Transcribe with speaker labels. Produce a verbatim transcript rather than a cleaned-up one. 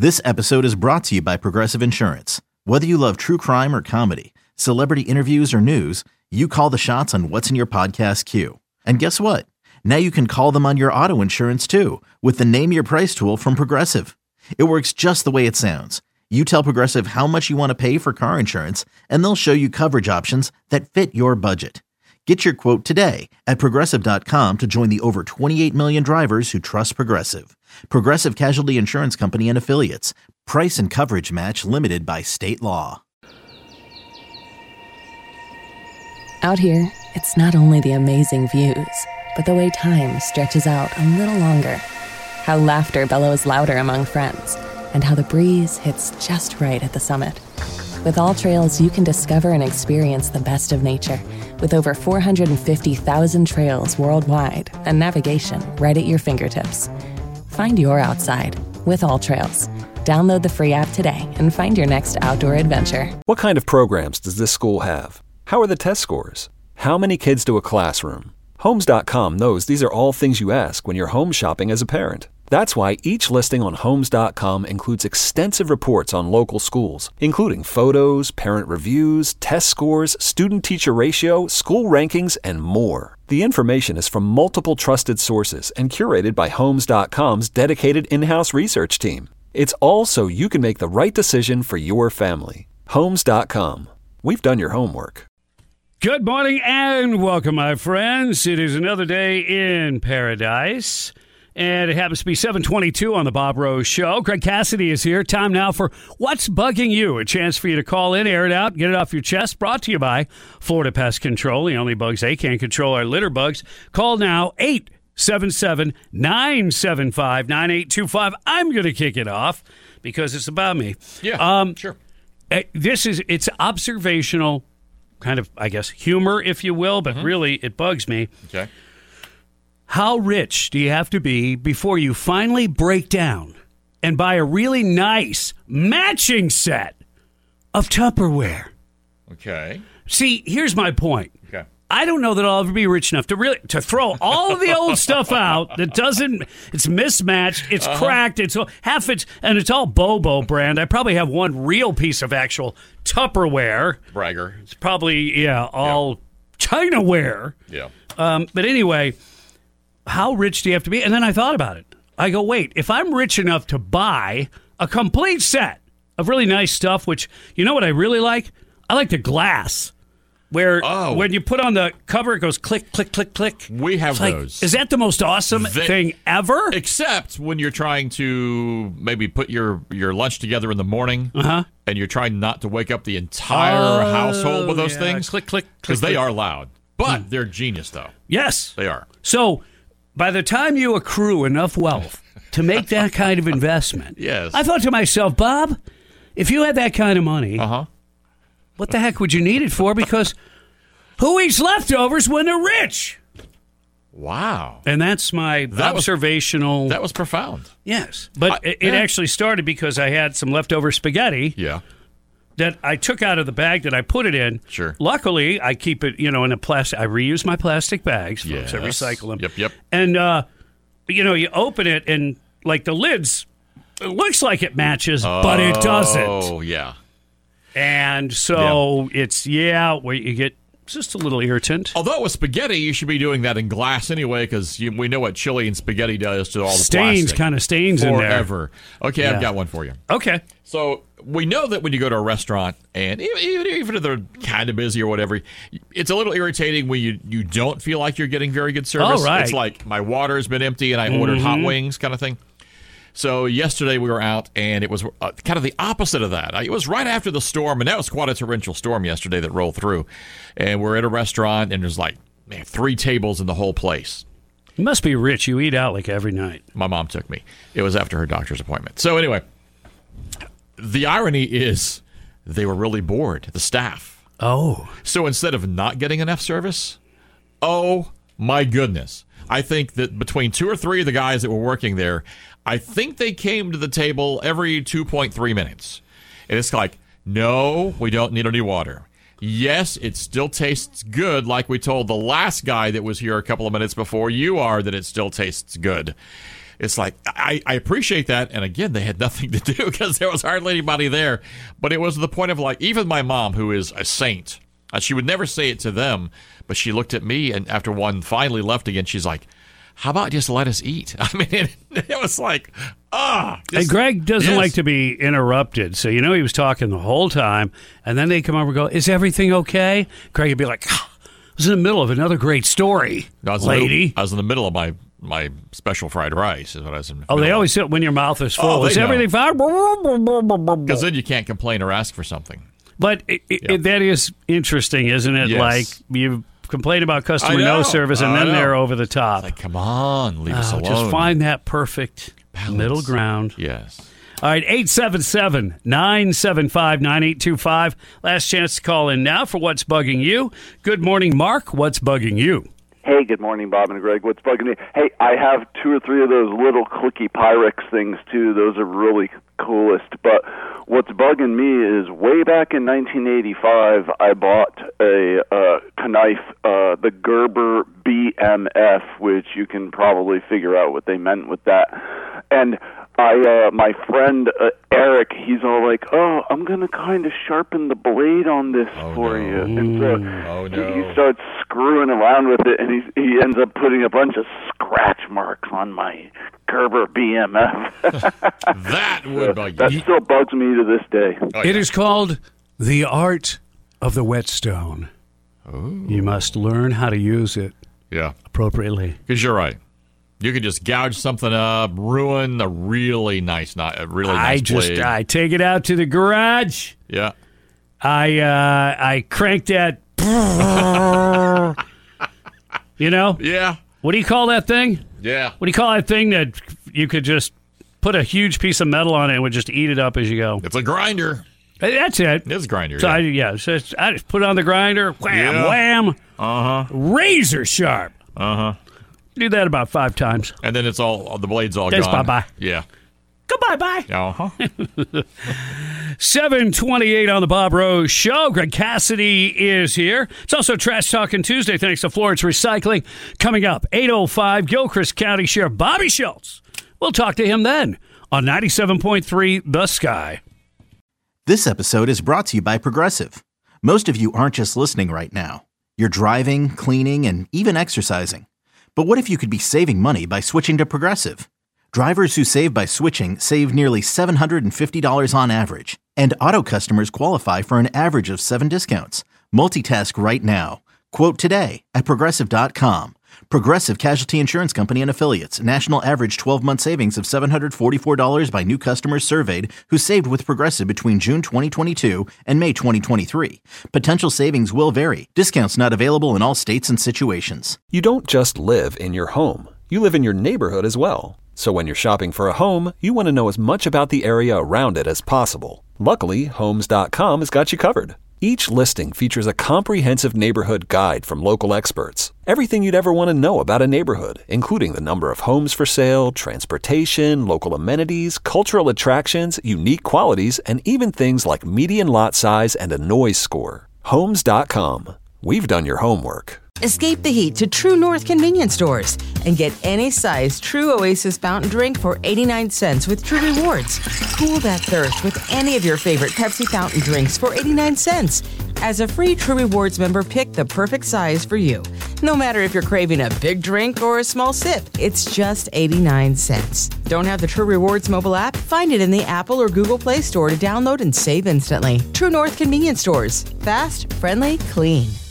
Speaker 1: This episode is brought to you by Progressive Insurance. Whether you love true crime or comedy, celebrity interviews or news, you call the shots on what's in your podcast queue. And guess what? Now you can call them on your auto insurance too with the Name Your Price tool from Progressive. It works just the way it sounds. You tell Progressive how much you want to pay for car insurance, and they'll show you coverage options that fit your budget. Get your quote today at Progressive dot com to join the over twenty-eight million drivers who trust Progressive. Progressive Casualty Insurance Company and Affiliates. Price and coverage match limited by state law.
Speaker 2: Out here, it's not only the amazing views, but the way time stretches out a little longer. How laughter bellows louder among friends, and how the breeze hits just right at the summit. With All Trails, you can discover and experience the best of nature with over four hundred fifty thousand trails worldwide and navigation right at your fingertips. Find your outside with All Trails. Download the free app today and find your next outdoor adventure.
Speaker 3: What kind of programs does this school have? How are the test scores? How many kids do a classroom? Homes dot com knows these are all things you ask when you're home shopping as a parent. That's why each listing on Homes dot com includes extensive reports on local schools, including photos, parent reviews, test scores, student-teacher ratio, school rankings, and more. The information is from multiple trusted sources and curated by Homes dot com's dedicated in-house research team. It's all so you can make the right decision for your family. Homes dot com. We've done your homework.
Speaker 4: Good morning and welcome, my friends. It is another day in paradise. And it happens to be seven twenty-two on the Bob Rose Show. Greg Cassidy is here. Time now for What's Bugging You? A chance for you to call in, air it out, get it off your chest. Brought to you by Florida Pest Control. The only bugs they can't control are litter bugs. Call now, eight seven seven, nine seven five, nine eight two five. I'm going to kick it off because it's about me.
Speaker 5: Yeah,
Speaker 4: um,
Speaker 5: sure.
Speaker 4: This is, it's observational, kind of, I guess, humor, if you will, but mm-hmm. really it bugs me.
Speaker 5: Okay.
Speaker 4: How rich do you have to be before you finally break down and buy a really nice matching set of Tupperware?
Speaker 5: Okay.
Speaker 4: See, here's my point.
Speaker 5: Okay.
Speaker 4: I don't know that I'll ever be rich enough to really to throw all of the old stuff out that doesn't. It's mismatched. It's uh-huh. cracked. It's half it's and it's all Bobo brand. I probably have one real piece of actual Tupperware.
Speaker 5: Bragger.
Speaker 4: It's probably yeah all yeah. Chinaware.
Speaker 5: Yeah.
Speaker 4: Um, but anyway. How rich do you have to be? And then I thought about it. I go, wait, if I'm rich enough to buy a complete set of really nice stuff, which, you know what I really like? I like the glass. Where
Speaker 5: oh.
Speaker 4: when you put on the cover, it goes click, click, click, click.
Speaker 5: We have
Speaker 4: like,
Speaker 5: those.
Speaker 4: Is that the most awesome they, thing ever?
Speaker 5: Except when you're trying to maybe put your, your lunch together in the morning,
Speaker 4: uh-huh.
Speaker 5: and you're trying not to wake up the entire
Speaker 4: oh,
Speaker 5: household with those
Speaker 4: yeah.
Speaker 5: things.
Speaker 4: Click, click, click.
Speaker 5: Because they
Speaker 4: click.
Speaker 5: are loud. But
Speaker 4: hmm.
Speaker 5: they're genius, though.
Speaker 4: Yes.
Speaker 5: They are.
Speaker 4: So by the time you accrue enough wealth to make that kind of investment,
Speaker 5: yes.
Speaker 4: I thought to myself, Bob, if you had that kind of money,
Speaker 5: uh-huh.
Speaker 4: what the heck would you need it for? Because who eats leftovers when they're rich?
Speaker 5: Wow.
Speaker 4: And that's my
Speaker 5: that
Speaker 4: observational...
Speaker 5: Was, that was profound.
Speaker 4: Yes. But I, it, it
Speaker 5: yeah.
Speaker 4: actually started because I had some leftover spaghetti.
Speaker 5: Yeah.
Speaker 4: That I took out of the bag that I put it in.
Speaker 5: Sure.
Speaker 4: Luckily, I keep it, you know, in a plastic. I reuse my plastic bags,
Speaker 5: yes.
Speaker 4: folks. I recycle them.
Speaker 5: Yep, yep.
Speaker 4: And, uh, you know, you open it and, like, the lids, it looks like it matches,
Speaker 5: oh,
Speaker 4: but it doesn't.
Speaker 5: Oh, yeah.
Speaker 4: And so yeah. it's, yeah, where you get just a little irritant.
Speaker 5: Although with spaghetti, you should be doing that in glass anyway, because we know what chili and spaghetti does to all the
Speaker 4: stains,
Speaker 5: plastic.
Speaker 4: kind of stains in there.
Speaker 5: Forever. Okay, yeah. I've got one for you.
Speaker 4: Okay.
Speaker 5: So we know that when you go to a restaurant, and even, even if they're kind of busy or whatever, it's a little irritating when you, you don't feel like you're getting very good service.
Speaker 4: Oh, right.
Speaker 5: It's like my water's been empty and I ordered
Speaker 4: mm-hmm.
Speaker 5: hot wings kind of thing. So yesterday we were out, and it was uh, kind of the opposite of that. It was right after the storm, and that was quite a torrential storm yesterday that rolled through. And we're at a restaurant, and there's like man, three tables in the whole place.
Speaker 4: You must be rich. You eat out like every night.
Speaker 5: My mom took me. It was after her doctor's appointment. So anyway, the irony is they were really bored, the staff.
Speaker 4: Oh.
Speaker 5: So instead of not getting enough service, oh, my goodness. I think that between two or three of the guys that were working there, I think they came to the table every two point three minutes. And it's like, no, we don't need any water. Yes, it still tastes good, like we told the last guy that was here a couple of minutes before you are, that it still tastes good. it's like, I, I appreciate that. And again, they had nothing to do because there was hardly anybody there. But it was the point of like, even my mom, who is a saint, uh, she would never say it to them, but she looked at me, and after one finally left again, she's like, how about just let us eat? I mean, it, it was like, ah.
Speaker 4: And Greg doesn't
Speaker 5: yes.
Speaker 4: like to be interrupted, so you know he was talking the whole time, and then they come over and go, is everything okay? Greg would be like, I was in the middle of another great story,
Speaker 5: I was
Speaker 4: lady.
Speaker 5: In the middle, I was in the middle of my, my special fried rice is what I was in the
Speaker 4: Oh,
Speaker 5: middle
Speaker 4: they
Speaker 5: of.
Speaker 4: always say when your mouth is full,
Speaker 5: Oh,
Speaker 4: is
Speaker 5: they know.
Speaker 4: everything fine?
Speaker 5: Because then you can't complain or ask for something.
Speaker 4: But it, it,
Speaker 5: Yeah.
Speaker 4: that is interesting, isn't it?
Speaker 5: Yes.
Speaker 4: Like, you complain about customer
Speaker 5: I know.
Speaker 4: no service, and
Speaker 5: I
Speaker 4: then
Speaker 5: know.
Speaker 4: they're over the top.
Speaker 5: Like, come on, leave us
Speaker 4: Oh,
Speaker 5: alone.
Speaker 4: just find that perfect
Speaker 5: Balance.
Speaker 4: middle ground.
Speaker 5: Yes.
Speaker 4: All right, eight seven seven, nine seven five, nine eight two five. Last chance to call in now for What's Bugging You. Good morning, Mark. What's bugging you?
Speaker 6: Hey, good morning, Bob and Greg. What's bugging me? Hey, I have two or three of those little clicky Pyrex things, too. Those are really coolest. But what's bugging me is way back in nineteen eighty-five, I bought a uh, knife, uh, the Gerber B M F, which you can probably figure out what they meant with that. And I, uh, my friend uh, Eric, he's all like, "Oh, I'm gonna kind of sharpen the blade on this
Speaker 5: Oh,
Speaker 6: for
Speaker 5: no.
Speaker 6: you." And so
Speaker 5: Oh,
Speaker 6: he,
Speaker 5: no.
Speaker 6: he starts screwing around with it, and he he ends up putting a bunch of scratch marks on my Gerber B M F.
Speaker 5: That would bug
Speaker 6: That
Speaker 5: you.
Speaker 6: still bugs me to this day.
Speaker 5: Oh,
Speaker 4: It
Speaker 5: yeah.
Speaker 4: is called the art of the whetstone. You must learn how to use it
Speaker 5: Yeah.
Speaker 4: appropriately.
Speaker 5: Because you're right. You could just gouge something up, ruin a really nice, not a really nice
Speaker 4: I just
Speaker 5: blade.
Speaker 4: I take it out to the garage.
Speaker 5: yeah.
Speaker 4: I uh, I crank that. You know,
Speaker 5: Yeah.
Speaker 4: what do you call that thing?
Speaker 5: Yeah.
Speaker 4: What do you call that thing that you could just put a huge piece of metal on it and would just eat it up as you go?
Speaker 5: It's a grinder.
Speaker 4: Hey, That's it.
Speaker 5: It's a grinder.
Speaker 4: So
Speaker 5: yeah.
Speaker 4: I, yeah, so it's- I just put it on the grinder, wham,
Speaker 5: Yeah.
Speaker 4: wham,
Speaker 5: Uh-huh.
Speaker 4: razor sharp.
Speaker 5: Uh-huh.
Speaker 4: Do that about five times.
Speaker 5: And then it's all, the blade's all
Speaker 4: Yes,
Speaker 5: gone.
Speaker 4: bye-bye.
Speaker 5: Yeah.
Speaker 4: Goodbye, bye.
Speaker 5: Uh-huh.
Speaker 4: seven twenty-eight on the Bob Rose Show. Greg Cassidy is here. It's also Trash Talking Tuesday, thanks to Florence Recycling. Coming up, eight oh five, Gilchrist County Sheriff Bobby Schultz. We'll talk to him then on ninety-seven point three The Sky.
Speaker 1: This episode is brought to you by Progressive. Most of you aren't just listening right now. You're driving, cleaning, and even exercising. But what if you could be saving money by switching to Progressive? Drivers who save by switching save nearly seven hundred fifty dollars on average. And auto customers qualify for an average of seven discounts. Multitask right now. Quote today at Progressive dot com. Progressive Casualty Insurance Company and Affiliates. National average twelve-month savings of seven hundred forty-four dollars by new customers surveyed who saved with Progressive between June twenty twenty-two and May twenty twenty-three. Potential savings will vary. Discounts not available in all states and situations.
Speaker 3: You don't just live in your home. You live in your neighborhood as well. So when you're shopping for a home, you want to know as much about the area around it as possible. Luckily, Homes dot com has got you covered. Each listing features a comprehensive neighborhood guide from local experts. Everything you'd ever want to know about a neighborhood, including the number of homes for sale, transportation, local amenities, cultural attractions, unique qualities, and even things like median lot size and a noise score. Homes dot com. We've done your homework.
Speaker 7: Escape the heat to True North convenience stores and get any size True Oasis fountain drink for eighty-nine cents with True Rewards. Cool that thirst with any of your favorite Pepsi fountain drinks for eighty-nine cents. As a free True Rewards member, pick the perfect size for you. No matter if you're craving a big drink or a small sip, it's just eighty-nine cents. Don't have the True Rewards mobile app? Find it in the Apple or Google Play Store to download and save instantly. True North convenience stores. Fast, friendly, clean.